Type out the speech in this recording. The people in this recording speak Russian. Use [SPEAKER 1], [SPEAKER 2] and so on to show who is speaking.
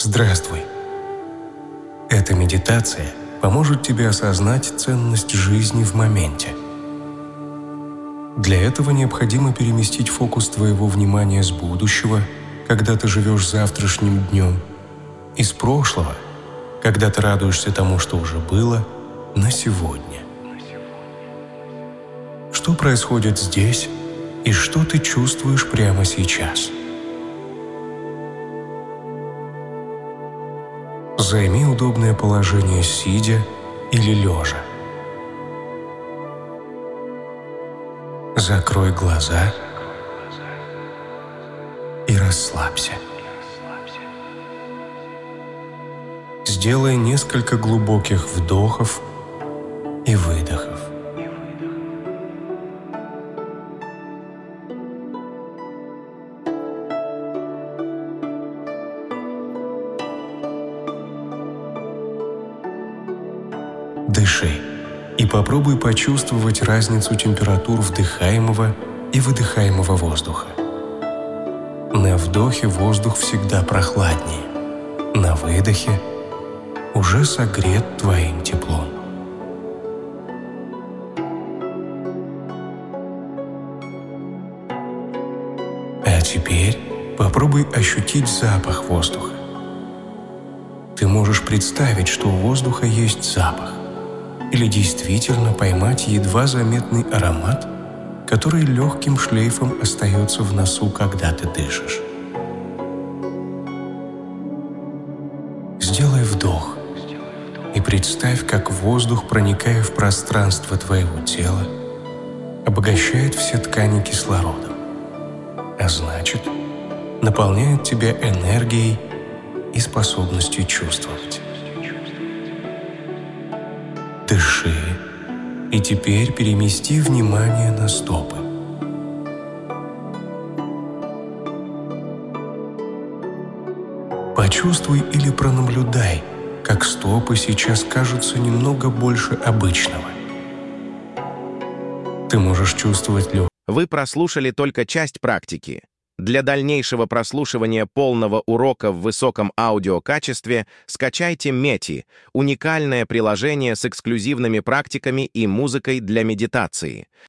[SPEAKER 1] Здравствуй! Эта медитация поможет тебе осознать ценность жизни в моменте. Для этого необходимо переместить фокус твоего внимания с будущего, когда ты живешь завтрашним днем, из прошлого, когда ты радуешься тому, что уже было, на сегодня. Что происходит здесь и что ты чувствуешь прямо сейчас? Займи удобное положение сидя или лежа. Закрой глаза и расслабься. Сделай несколько глубоких вдохов и выдохов. Дыши и попробуй почувствовать разницу температур вдыхаемого и выдыхаемого воздуха. На вдохе воздух всегда прохладнее, на выдохе уже согрет твоим теплом. А теперь попробуй ощутить запах воздуха. Ты можешь представить, что у воздуха есть запах, или действительно поймать едва заметный аромат, который легким шлейфом остается в носу, когда ты дышишь. Сделай вдох и представь, как воздух, проникая в пространство твоего тела, обогащает все ткани кислородом, а значит, наполняет тебя энергией и способностью чувствовать. Дыши, и теперь перемести внимание на стопы. Почувствуй или пронаблюдай, как стопы сейчас кажутся немного больше обычного. Ты можешь чувствовать легкость.
[SPEAKER 2] Вы прослушали только часть практики. Для дальнейшего прослушивания полного урока в высоком аудиокачестве скачайте Мети — уникальное приложение с эксклюзивными практиками и музыкой для медитации.